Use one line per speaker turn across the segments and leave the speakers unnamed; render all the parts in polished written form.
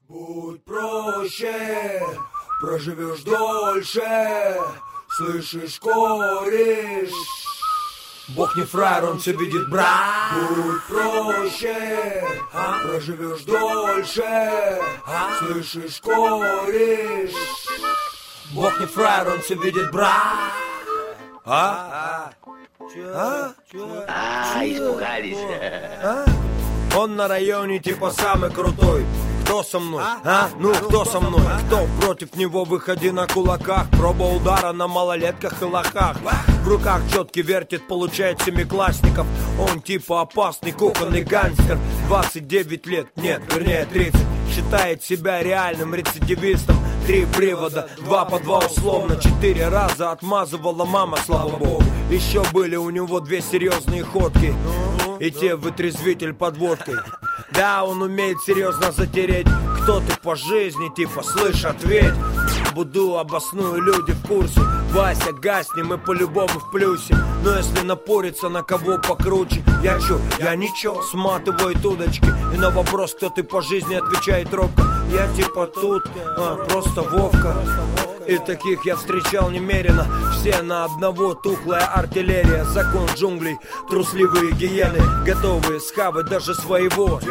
Будь проще, проживешь дольше, слышишь, кореш. Бог не фраер, он все видит, брат. Будь проще, проживешь дольше, слышишь, кореш. Бог не фраер, он все видит, брат.
Испугались.
Он на районе типа самый крутой. Кто со мной? Ну кто со мной? Кто против него? Выходи на кулаках. Проба удара на малолетках и лохах. В руках четки вертит, получает семиклассников. Он типа опасный кухонный гангстер. 29 лет, нет, вернее 30. Считает себя реальным рецидивистом. 3 привода, 2 по 2 условно. 4 раза отмазывала мама, слава богу. Еще были у него 2 серьезные ходки. И те вытрезвитель под водкой. Да, он умеет серьезно затереть. Кто ты по жизни, типа, слышь, ответь. Буду обосную, люди в курсе. Вася, гасни, мы по-любому в плюсе. Но если напориться на кого покруче, я чё? Я ничего, сматывает удочки. И на вопрос, кто ты по жизни, отвечает робко. Я типа тут, просто Вовка. И таких я встречал немерено. Все на одного, тухлая артиллерия. Закон джунглей, трусливые гиены, готовые схавать даже своего.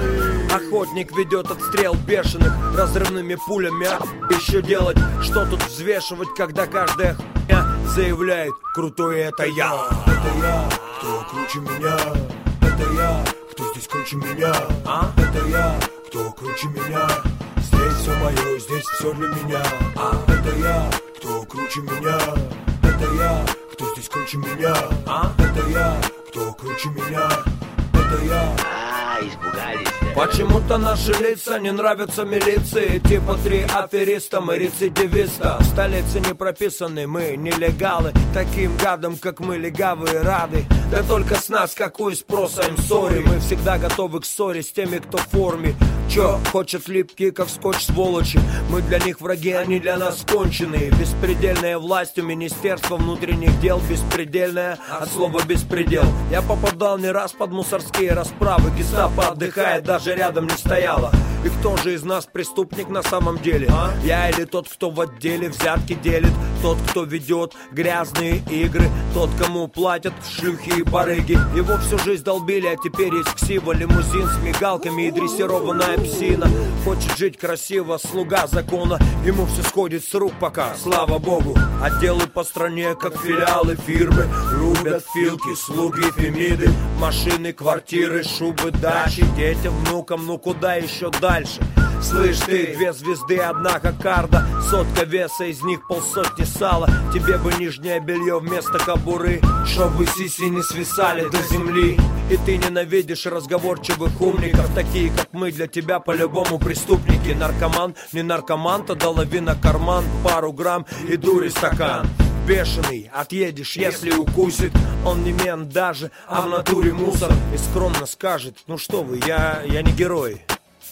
Охотник ведет отстрел бешеных разрывными пулями. Еще делать, что тут взвешивать, когда каждая хуйня заявляет: крутой это я.
Это я, кто круче меня. Это я, кто здесь круче меня. Это я, кто круче меня. Здесь все мое, здесь все для меня. Это я, кто круче меня. Это я, кто здесь круче меня. Это я, кто круче меня. Это я.
Испугались.
Почему-то наши лица не нравятся милиции. Типа 3 афериста, мы рецидивиста. В столице не прописаны, мы нелегалы. Таким гадам, как мы, легавые рады. Да только с нас какой спрос, I'm sorry. Мы всегда готовы к ссоре с теми, кто в форме. Чё, хочет липкие, как скотч, сволочи. Мы для них враги, они для нас конченые. Беспредельная власть у Министерства внутренних дел. Беспредельная от слова беспредел. Я попадал не раз под мусорские расправы. Гестапо отдыхает, даже рядом не стояла. И кто же из нас преступник на самом деле? Я или тот, кто в отделе взятки делит? Тот, кто ведет грязные игры? Тот, кому платят шлюхи и барыги? Его всю жизнь долбили, а теперь есть ксива. Лимузин с мигалками и дрессированная псина. Хочет жить красиво, слуга закона. Ему все сходит с рук пока, слава богу. Отделы по стране, как филиалы фирмы. Рубят филки, слуги, фемиды. Машины, квартиры, шубы, дачи. Детям, внукам, ну куда еще дальше? Слышь ты, 2 звезды, 1 кокарда. Сотка веса, из них полсотни сала. Тебе бы нижнее белье вместо кобуры, чтобы сиси не свисали до земли. И ты ненавидишь разговорчивых умников. Такие, как мы, для тебя по-любому преступники. Наркоман, не наркоман, то долови на карман. Пару грамм и дури стакан. Бешеный, отъедешь, если укусит. Он не мент даже, а в натуре мусор. И скромно скажет: ну что вы, я не герой.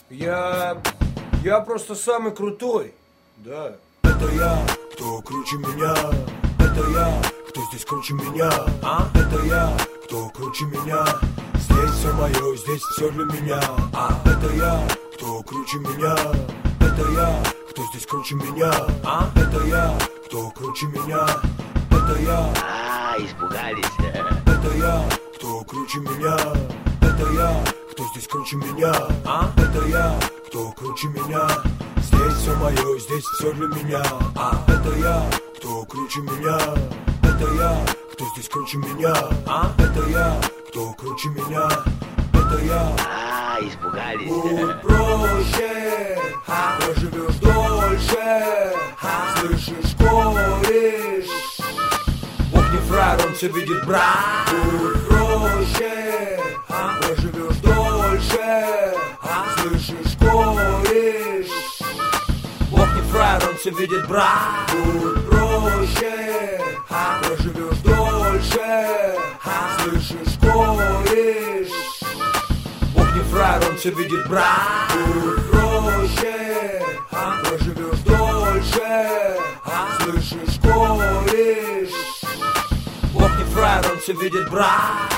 Я просто самый крутой. Да.
Это я, кто круче меня. Это я, кто здесь круче меня. Это я, кто круче меня. Здесь все мое, здесь все для меня. Это я, кто круче меня. Это я, кто здесь круче меня. Это я, кто круче меня. Это я.
Испугались.
Это я, кто круче меня. Это я, кто здесь круче меня. Это я, кто круче меня. Здесь все мое, здесь все для меня. Это я, кто круче меня. Это я, кто здесь круче меня. Это я, кто круче меня. Это я.
Испугались.
Будь проще, проживешь дольше, слышишь, кореш. Бог не фраер, он все видит, брат. Будь проще, проживешь дольше, слышишь, кореш. Бог не фраер, он все видит, брат. Будь проще, проживешь дольше, слышишь, кореш. Бог не фраер, он все видит, брат. Будь проще, проживешь дольше, слышишь, кореш. Бог не фраер, он все видит, брат.